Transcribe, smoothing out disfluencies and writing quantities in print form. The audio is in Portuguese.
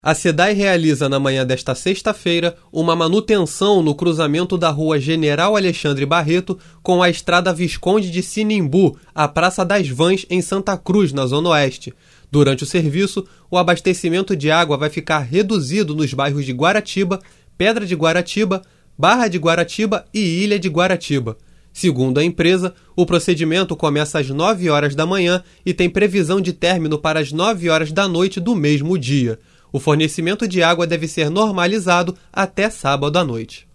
A SEDAI realiza na manhã desta sexta-feira uma manutenção no cruzamento da rua General Alexandre Barreto com a estrada Visconde de Sinimbu, a Praça das Vans em Santa Cruz, na Zona Oeste. Durante o serviço, o abastecimento de água vai ficar reduzido nos bairros de Guaratiba, Pedra de Guaratiba, Barra de Guaratiba e Ilha de Guaratiba. Segundo a empresa, o procedimento começa às 9 horas da manhã e tem previsão de término para as 9 horas da noite do mesmo dia. O fornecimento de água deve ser normalizado até sábado à noite.